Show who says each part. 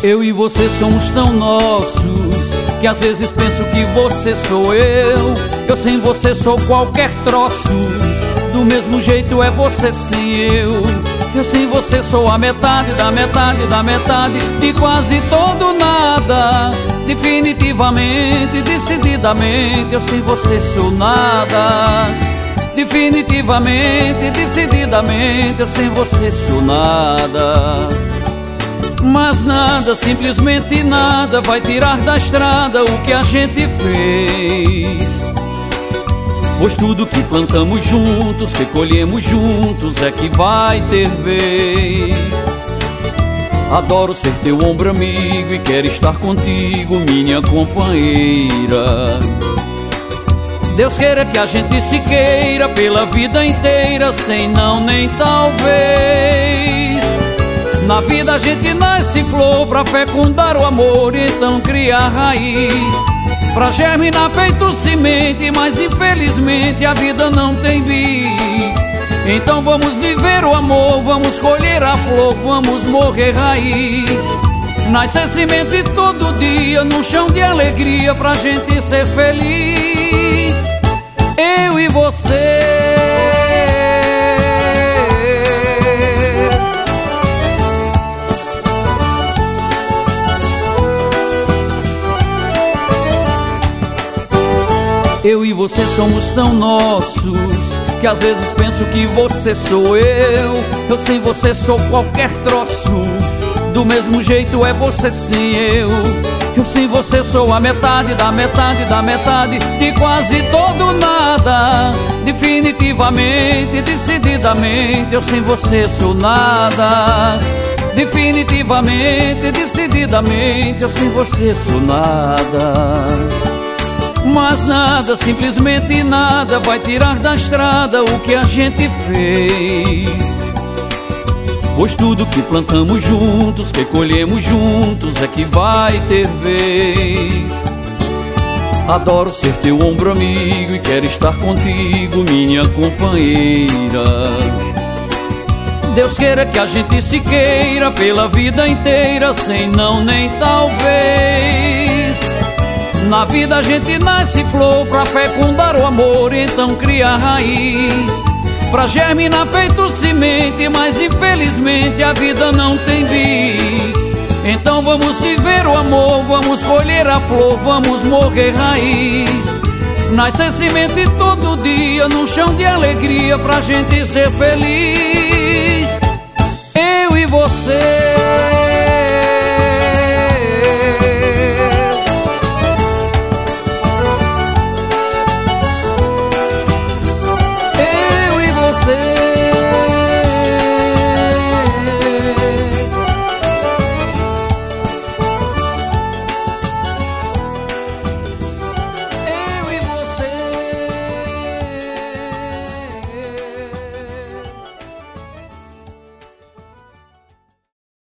Speaker 1: Eu e você somos tão nossos que às vezes penso que você sou eu. Eu sem você sou qualquer troço, do mesmo jeito é você sem eu. Eu sem você sou a metade da metade da metade de quase todo nada. Definitivamente, decididamente, eu sem você sou nada. Definitivamente, decididamente, eu sem você sou nada. Mas nada, simplesmente nada vai tirar da estrada o que a gente fez. Pois tudo que plantamos juntos, que colhemos juntos, é que vai ter vez. Adoro ser teu ombro amigo e quero estar contigo, minha companheira. Deus queira que a gente se queira pela vida inteira, sem não nem talvez. Na vida a gente nasce flor pra fecundar o amor, então criar raiz, pra germinar feito semente, mas infelizmente a vida não tem bis. Então vamos viver o amor, vamos colher a flor, vamos morrer raiz. Nascer semente todo dia, num chão de alegria, pra gente ser feliz. Eu e você. Eu e você somos tão nossos que às vezes penso que você sou eu. Eu sem você sou qualquer troço, do mesmo jeito é você sem eu. Eu sem você sou a metade da metade da metade de quase todo nada. Definitivamente, decididamente, eu sem você sou nada. Definitivamente, decididamente, eu sem você sou nada. Mas nada, simplesmente nada vai tirar da estrada o que a gente fez. Pois tudo que plantamos juntos, que colhemos juntos, é que vai ter vez. Adoro ser teu ombro amigo e quero estar contigo, minha companheira. Deus queira que a gente se queira pela vida inteira, sem não nem talvez. Na vida a gente nasce flor pra fecundar o amor, então cria raiz, pra germinar feito semente, mas infelizmente a vida não tem bis. Então vamos viver o amor, vamos colher a flor, vamos morrer raiz. Nascer semente todo dia, num chão de alegria, pra gente ser feliz. Eu e você.